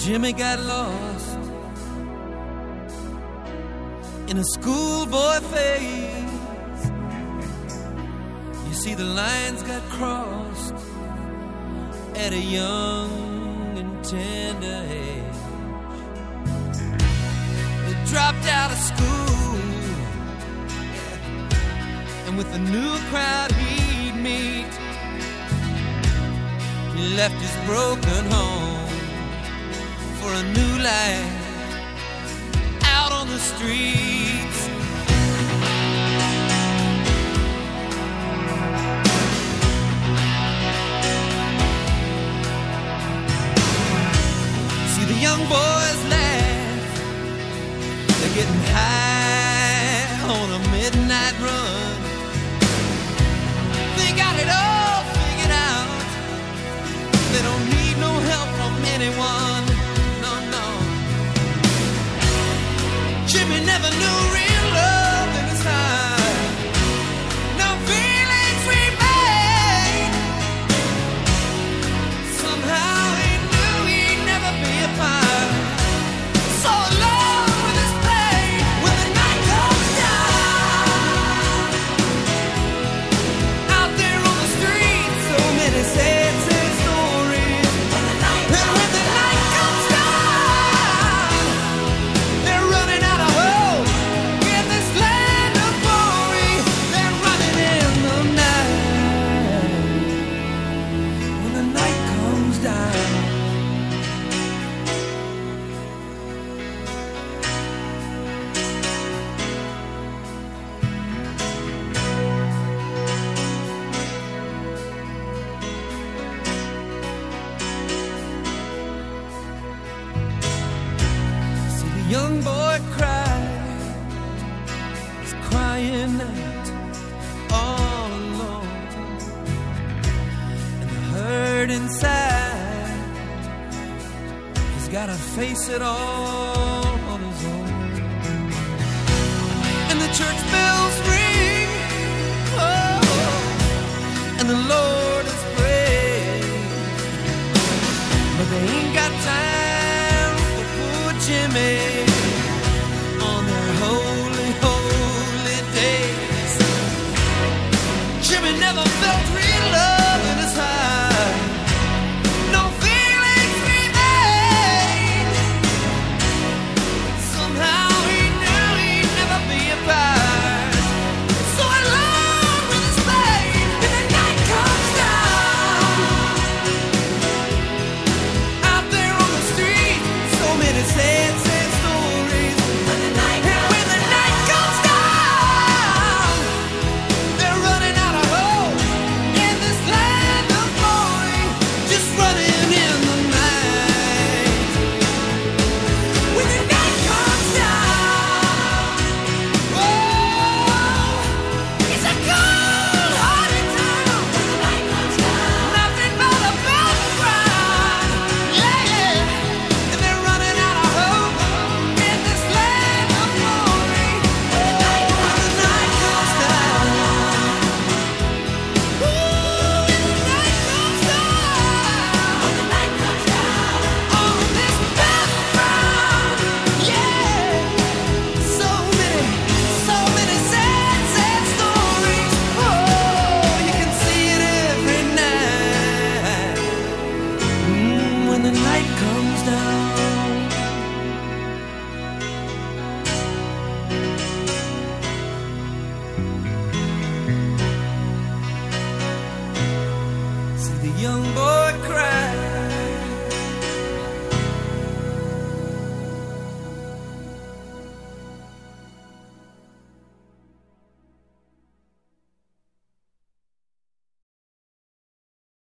Jimmy got lost in a schoolboy phase. You see, the lines got crossed at a young and tender age. They dropped out of school, and with the new crowd he'd meet, he left his broken home for a new life out on the streets. See the young boys laugh, they're getting high on a midnight run. They got it all figured out, they don't need no help from anyone. Jimmy never knew real love in his heart. No feelings remain. Somehow he knew he'd never be apart. So alone with his pain, when the night comes down, out there on the street, so many sad stories. And when the night comes down, they're running out of hope in this land of glory. They're running in the night. When the night comes down, see the young boy cry. He's crying out all alone, and the hurt inside, he's gotta face it all on his own. And the church bells ring